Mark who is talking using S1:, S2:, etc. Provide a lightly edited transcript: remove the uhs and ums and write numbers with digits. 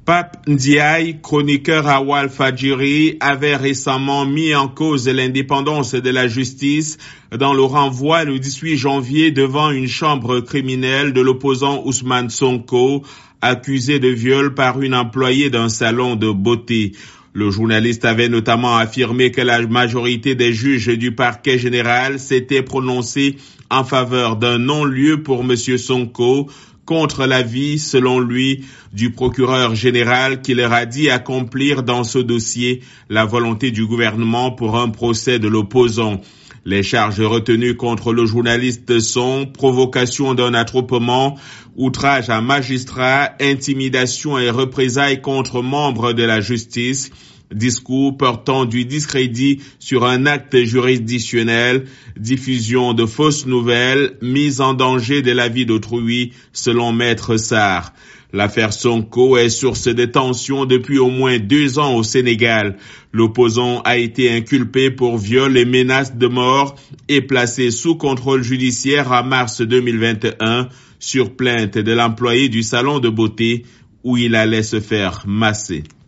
S1: Pape Ndiaye, chroniqueur à Walfadjri, avait récemment mis en cause l'indépendance de la justice dans le renvoi le 18 janvier devant une chambre criminelle de l'opposant Ousmane Sonko, accusé de viol par une employée d'un salon de beauté. Le journaliste avait notamment affirmé que la majorité des juges du parquet général s'était prononcée en faveur d'un non-lieu pour M. Sonko, contre l'avis, selon lui, du procureur général qui leur a dit accomplir dans ce dossier la volonté du gouvernement pour un procès de l'opposant. Les charges retenues contre le journaliste sont provocation d'un attroupement, outrage à magistrat, intimidation et représailles contre membres de la justice, discours portant du discrédit sur un acte juridictionnel, diffusion de fausses nouvelles, mise en danger de la vie d'autrui, selon Maître Sarr. L'affaire Sonko est source de tensions depuis au moins 2 ans au Sénégal. L'opposant a été inculpé pour viol et menaces de mort et placé sous contrôle judiciaire en mars 2021 sur plainte de l'employé du salon de beauté où il allait se faire masser.